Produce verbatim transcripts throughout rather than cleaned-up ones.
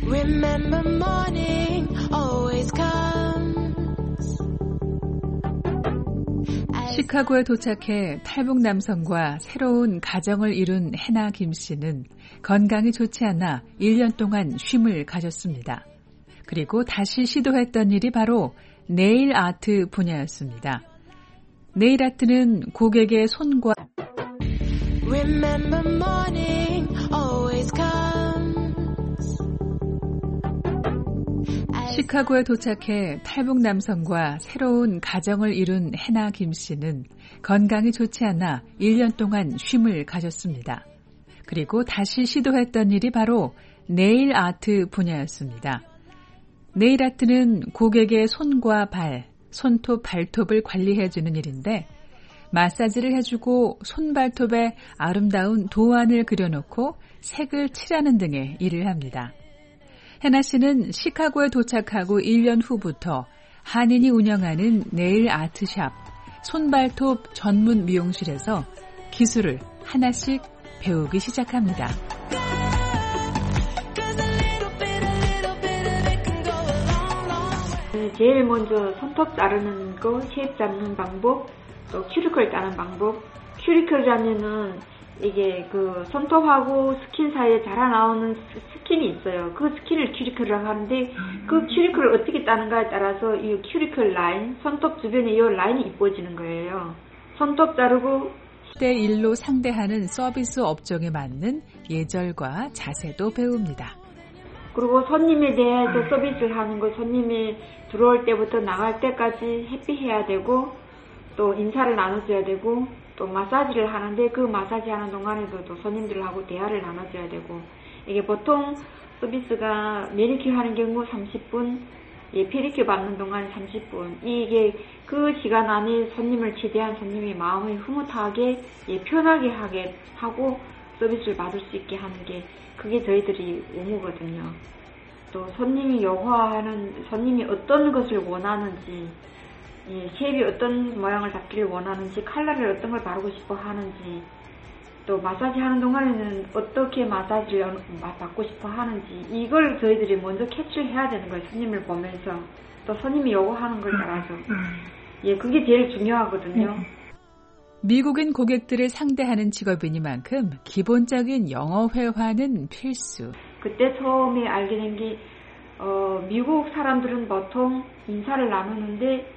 Remember morning always comes. 시카고에 도착해 탈북 남성과 새로운 가정을 이룬 해나 김 씨는 건강이 좋지 않아 일 년 동안 쉼을 가졌습니다. 그리고 다시 시도했던 일이 바로 네일 아트 분야였습니다. 네일 아트는 고객의 손과 Remember morning always comes. 시카고에 도착해 탈북 남성과 새로운 가정을 이룬 해나 김 씨는 건강이 좋지 않아 일 년 동안 쉼을 가졌습니다. 그리고 다시 시도했던 일이 바로 네일 아트 분야였습니다. 네일 아트는 고객의 손과 발, 손톱, 발톱을 관리해주는 일인데 마사지를 해주고 손발톱에 아름다운 도안을 그려놓고 색을 칠하는 등의 일을 합니다. 해나 씨는 시카고에 도착하고 일 년 후부터 한인이 운영하는 네일 아트샵, 손발톱 전문 미용실에서 기술을 하나씩 배우기 시작합니다. 제일 먼저 손톱 자르는 거, 쉐입 잡는 방법, 또 큐리클 짜는 방법. 큐리클 자면은 이게 그 손톱하고 스킨 사이에 자라나오는 스킨이 있어요. 그 스킨을 큐리클이라고 하는데 그 큐리클을 어떻게 따는가에 따라서 이 큐리클 라인, 손톱 주변에 이 라인이 이뻐지는 거예요. 손톱 자르고 대 일로 상대하는 서비스 업종에 맞는 예절과 자세도 배웁니다. 그리고 손님에 대해서 서비스를 하는 거, 손님이 들어올 때부터 나갈 때까지 해피해야 되고 또 인사를 나눠줘야 되고 또 마사지를 하는데 그 마사지 하는 동안에도 또 손님들하고 대화를 나눠줘야 되고 이게 보통 서비스가 매니큐어 하는 경우 삼십 분, 예, 페디큐어 받는 동안 삼십 분. 이게 그 시간 안에 손님을 최대한 손님이 마음을 흐뭇하게 예, 편하게 하게 하고 서비스를 받을 수 있게 하는 게 그게 저희들이 의무거든요. 또 손님이 요구하는 손님이 어떤 것을 원하는지 예, 쉐입이 어떤 모양을 잡기를 원하는지 컬러를 어떤 걸 바르고 싶어 하는지 또 마사지 하는 동안에는 어떻게 마사지를 받고 싶어 하는지 이걸 저희들이 먼저 캐치를 해야 되는 거예요. 손님을 보면서 또 손님이 요구하는 걸 따라서 예, 그게 제일 중요하거든요. 미국인 고객들을 상대하는 직업이니만큼 기본적인 영어 회화는 필수. 그때 처음에 알게 된 게 어, 미국 사람들은 보통 인사를 나누는데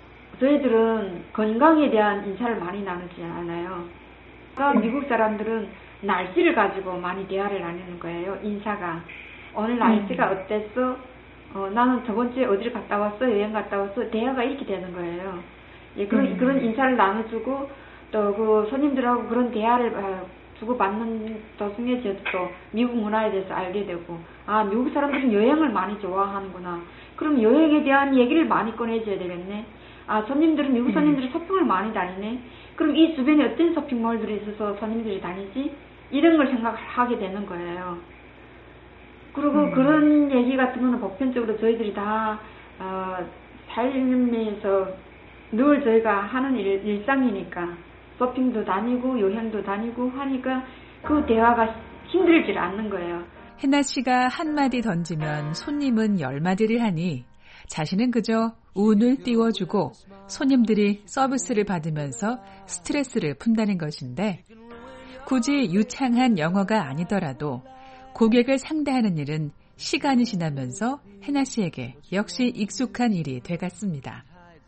저희들은 건강에 대한 인사를 많이 나누지 않아요. 그러니까 미국 사람들은 날씨를 가지고 많이 대화를 나누는 거예요. 인사가. 오늘 날씨가 어땠어? 어, 나는 저번 주에 어디를 갔다 왔어? 여행 갔다 왔어? 대화가 이렇게 되는 거예요. 예, 그런, 음. 그런 인사를 나눠주고 또 그 손님들하고 그런 대화를 주고받는 도중에 저도 또 미국 문화에 대해서 알게 되고 아, 미국 사람들은 여행을 많이 좋아하는구나. 그럼 여행에 대한 얘기를 많이 꺼내줘야 되겠네. 아, 손님들은 미국 손님들이 쇼핑을 많이 다니네. 그럼 이 주변에 어떤 쇼핑몰들이 있어서 손님들이 다니지? 이런 걸 생각하게 되는 거예요. 그리고 음. 그런 얘기 같은 거는 보편적으로 저희들이 다 어, 삶에서 늘 저희가 하는 일, 일상이니까 쇼핑도 다니고 여행도 다니고 하니까 그 대화가 힘들질 않는 거예요. 해나 씨가 한마디 던지면 손님은 열 마디를 하니 자신은 그저 운을 띄워주고 손님들이 서비스를 받으면서 스트레스를 푼다는 것인데 굳이 유창한 영어가 아니더라도 고객을 상대하는 일은 시간이 지나면서 해나 씨에게 역시 익숙한 일이 돼갔습니다.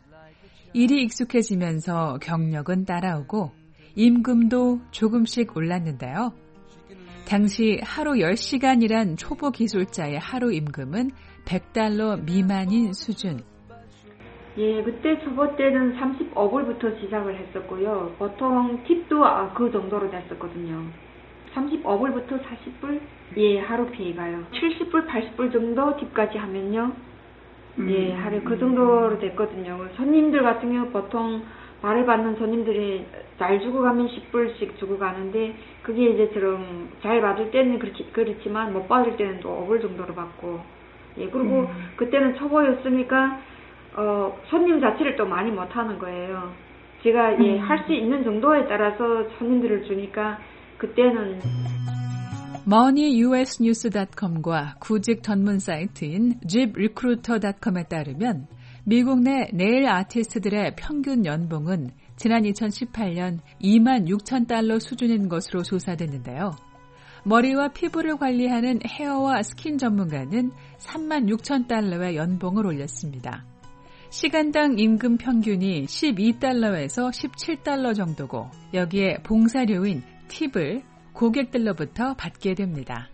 일이 익숙해지면서 경력은 따라오고 임금도 조금씩 올랐는데요. 당시 하루 열 시간이란 초보 기술자의 하루 임금은 백 달러 미만인 수준. 예, 그때 초보 때는 삼십오 불부터 시작을 했었고요. 보통 팁도 그 정도로 됐었거든요. 삼십오 불부터 사십 불? 예, 하루 페이가요. 칠십 불, 팔십 불 정도 팁까지 하면요. 예, 하루 그 정도로 됐거든요. 손님들 같은 경우 보통 말을 받는 손님들이 잘 주고 가면 십 불씩 주고 가는데 그게 이제 좀 잘 받을 때는 그렇지, 그렇지만 못 받을 때는 또 오 불 정도로 받고 예, 그리고 음. 그때는 초보였으니까 어, 손님 자체를 또 많이 못 하는 거예요. 제가 예, 할 수 있는 정도에 따라서 손님들을 주니까 그때는 머니 유에스 뉴스 닷컴과 구직 전문 사이트인 집 리크루터 닷컴에 따르면 미국 내 네일 아티스트들의 평균 연봉은 지난 이천십팔 년 이만 육천 달러 수준인 것으로 조사됐는데요. 머리와 피부를 관리하는 헤어와 스킨 전문가는 삼만 육천 달러의 연봉을 올렸습니다. 시간당 임금 평균이 십이 달러에서 십칠 달러 정도고 여기에 봉사료인 팁을 고객들로부터 받게 됩니다.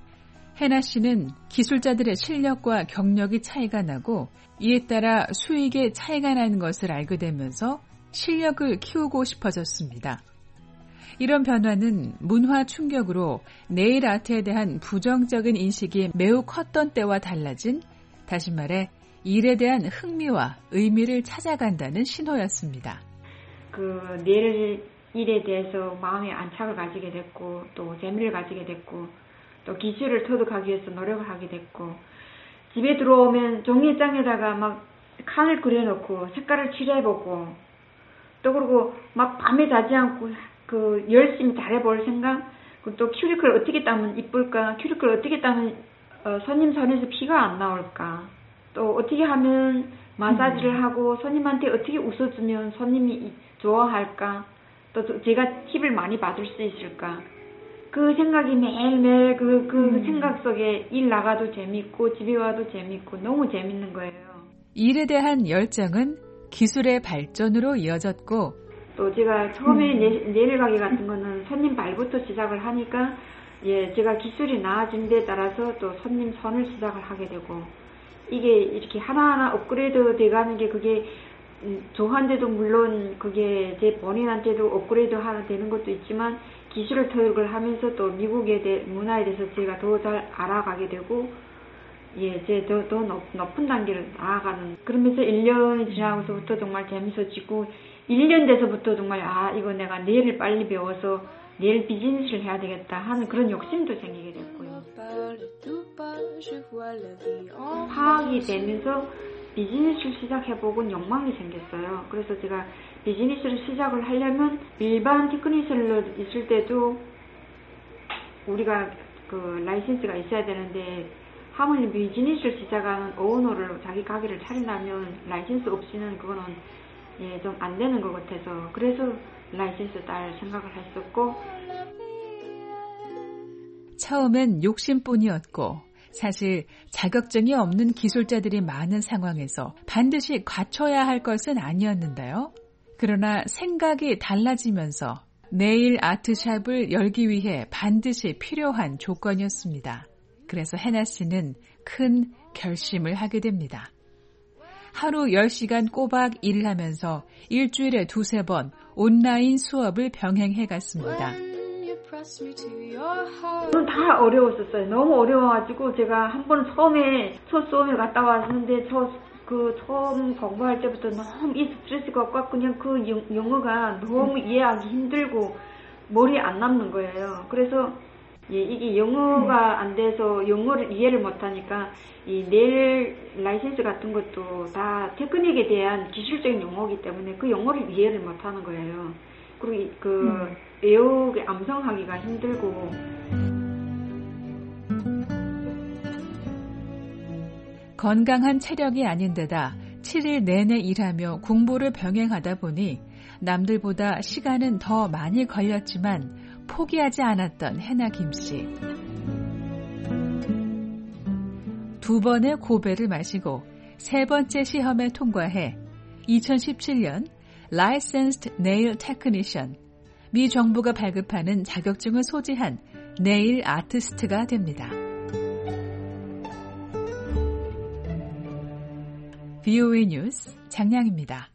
해나 씨는 기술자들의 실력과 경력이 차이가 나고 이에 따라 수익에 차이가 나는 것을 알게 되면서 실력을 키우고 싶어졌습니다. 이런 변화는 문화 충격으로 네일 아트에 대한 부정적인 인식이 매우 컸던 때와 달라진, 다시 말해 일에 대한 흥미와 의미를 찾아간다는 신호였습니다. 그 네일 일에 대해서 마음의 안착을 가지게 됐고 또 재미를 가지게 됐고 또 기술을 터득하기 위해서 노력을 하게 됐고 집에 들어오면 종이장에다가 막 칸을 그려놓고 색깔을 칠해보고 또 그리고 막 밤에 자지 않고 그 열심히 잘해볼 생각 또 큐리클 어떻게 따면 이쁠까 큐리클 어떻게 따면 어, 손님 손에서 피가 안 나올까 또 어떻게 하면 마사지를 하고 손님한테 어떻게 웃어주면 손님이 좋아할까 또 제가 팁을 많이 받을 수 있을까 그 생각이 매일매일 그, 그 음. 생각 속에 일 나가도 재밌고 집에 와도 재밌고 너무 재밌는 거예요. 일에 대한 열정은 기술의 발전으로 이어졌고 또 제가 처음에 음. 네, 네일 가게 같은 거는 손님 발부터 시작을 하니까 예 제가 기술이 나아진 데 따라서 또 손님 선을 시작을 하게 되고 이게 이렇게 하나하나 업그레이드 돼가는 게 그게 저한테도 물론 그게 제 본인한테도 업그레이드 하나 되는 것도 있지만 기술을 터득을 하면서 또 미국의 대, 문화에 대해서 제가 더 잘 알아가게 되고 예, 제 더 더 높은 단계를 나아가는 그러면서 일 년이 지나고서부터 정말 재밌어지고 일 년 돼서부터 정말 아 이거 내가 네일을 빨리 배워서 네일 비즈니스를 해야 되겠다 하는 그런 욕심도 생기게 됐고요. 파악이 되면서 비즈니스를 시작해보고 욕망이 생겼어요. 그래서 제가 비즈니스를 시작을 하려면 일반 테크니션으로 있을 때도 우리가 그 라이센스가 있어야 되는데 하물며 비즈니스를 시작하는 오너를 자기 가게를 차린다면 라이센스 없이는 그거는 예, 좀 안 되는 것 같아서 그래서 라이센스 딸 생각을 했었고 처음엔 욕심뿐이었고 사실 자격증이 없는 기술자들이 많은 상황에서 반드시 갖춰야 할 것은 아니었는데요. 그러나 생각이 달라지면서 네일 아트샵을 열기 위해 반드시 필요한 조건이었습니다. 그래서 해나 씨는 큰 결심을 하게 됩니다. 하루 열 시간 꼬박 일을 하면서 일주일에 두세 번 온라인 수업을 병행해 갔습니다. 저는 다 어려웠었어요. 너무 어려워가지고 제가 한 번 처음에 첫 수업에 갔다 왔는데 저 그 처음 공부할 때부터 너무 이 스트레스가 꽉 그냥 그 영어가 너무 이해하기 힘들고 머리에 안 남는 거예요. 그래서 예, 이게 영어가 안 돼서 영어를 이해를 못하니까 이 네일 라이센스 같은 것도 다 테크닉에 대한 기술적인 용어이기 때문에 그 영어를 이해를 못하는 거예요. 그리고 그 음. 외우기 암송하기가 힘들고 건강한 체력이 아닌데다 칠 일 내내 일하며 공부를 병행하다 보니 남들보다 시간은 더 많이 걸렸지만 포기하지 않았던 해나 김씨. 두 번의 고배를 마시고 세 번째 시험에 통과해 이천십칠 년 Licensed Nail Technician, 미 정부가 발급하는 자격증을 소지한 네일 아티스트가 됩니다. 브이오에이 뉴스 장량입니다.